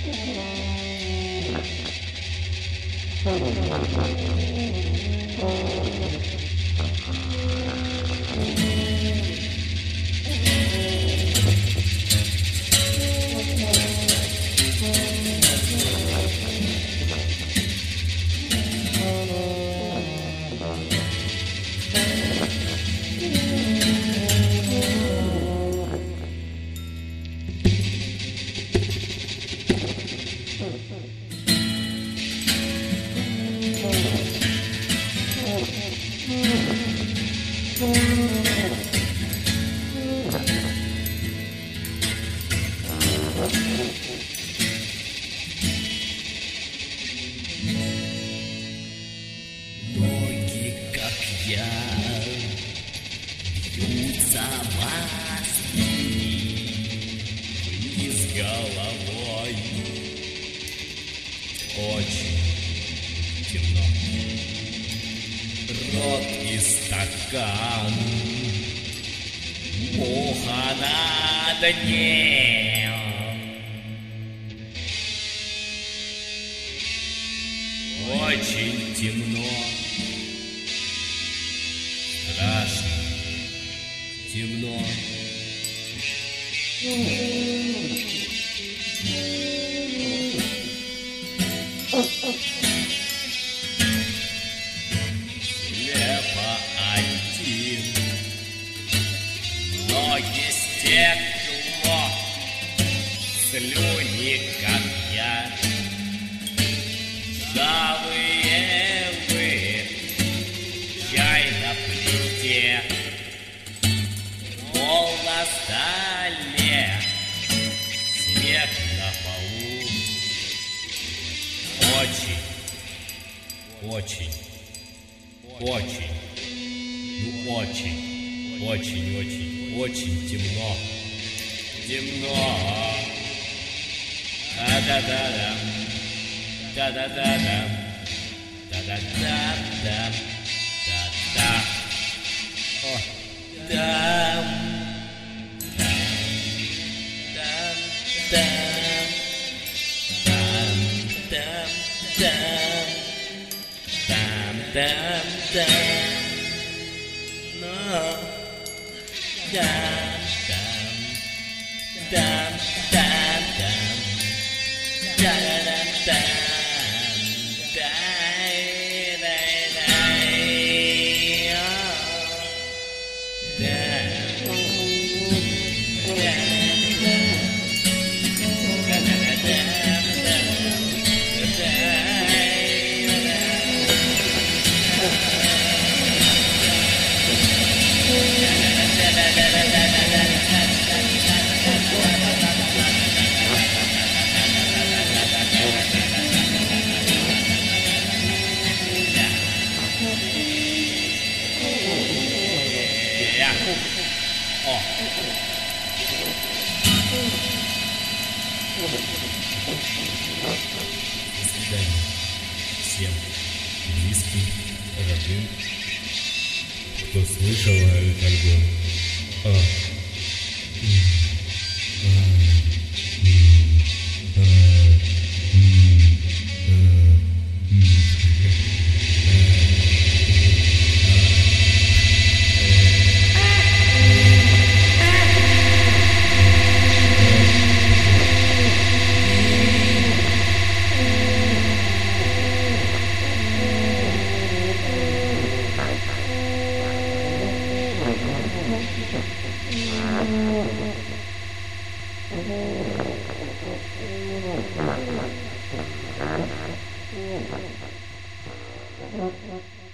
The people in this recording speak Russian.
Ноги, как я, бьются в вниз головой. Очень темно. Рот и стакан, муха на дне. Очень темно. Страшно. Темно. Слепо один. Ноги стекло. Слюни, как я. Ржавые вы, чай на плите, пол на столе, снег на полу. Очень, очень, очень, ну очень, очень, очень, очень темно. Темно. Да-да-да-да. Да-да-да-да, да-да-да-да, да-да. О, дам, дам, дам, дам, дам, дам, дам, дам, дам, но, дам, дам, дам, дам, дам, да-да-да-да. О. До свидания всем близким, родным, кто слышал этот альбом. Thank you.